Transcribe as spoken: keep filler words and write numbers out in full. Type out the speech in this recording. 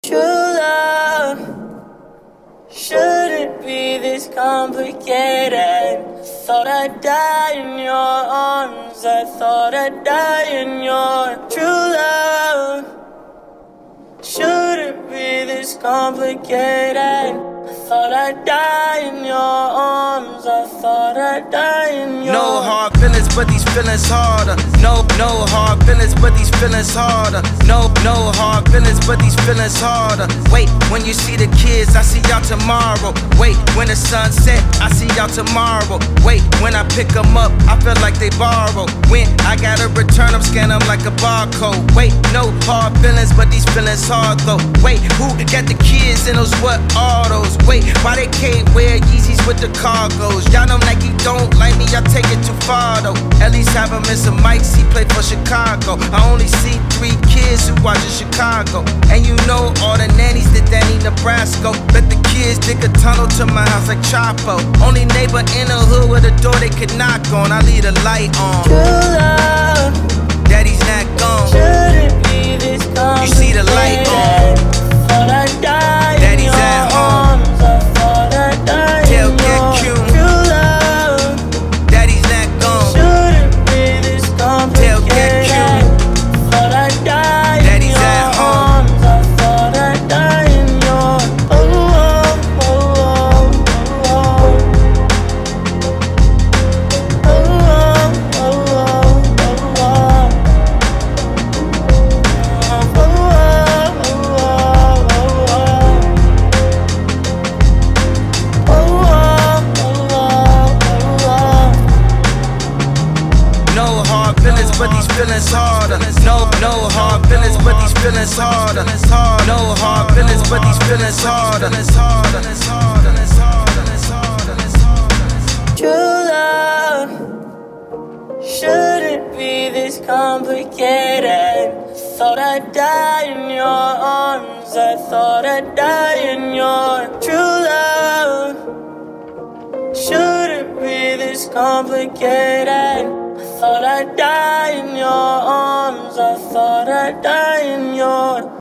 True love shouldn't be this complicated. Thought I'd die in your arms. I thought I'd die in your true love. Shouldn't be this complicated. I thought I'd die in your arms. I thought I'd die in your. No hard feelings, but these feelings harder. No, no hard feelings, but these feelings harder. No, no hard feelings, but these feelings harder. Wait, when you see the kids, I see y'all tomorrow. Wait, when the sun set, I see y'all tomorrow. Wait, when I pick them up, I feel like they borrow. When I gotta return them, scan them like a barcode. Wait, no hard feelings, but these feelings hard though. Wait, who got the kids in those what autos? Wait, why they can't wear Yeezys with the cargos? Y'all know Nike don't like me, I take it too far though. At least have him in some mics, he played for Chicago. I only see three kids who watch in Chicago. And you know all the nannies that Danny Nebraska. Bet the kids dig a tunnel to my house like Chapo. Only neighbor in the hood with a door they could knock on. I leave the light on. True love Daddy's not gone. shouldn't be this complicated. You see the light on. Thought I'd die in Daddy's your at home. arms. I thought I'd die Tail in get your cute. true love. Daddy's not gone. Shouldn't be this Tail get complicated. Thought I'd die in Daddy's your at home. arms. I thought I'd die in your. Oh, oh, oh, oh, oh. Oh, oh, oh, oh, oh. No hard feelings, but these feelings harder. No, no hard feelings, but these feelings harder. No hard feelings, but these feelings harder. True love shouldn't be this complicated. Thought I'd die in your arms. I thought I'd die in your true love. Shouldn't be this complicated. I thought I'd die in your arms. I thought I'd die in your.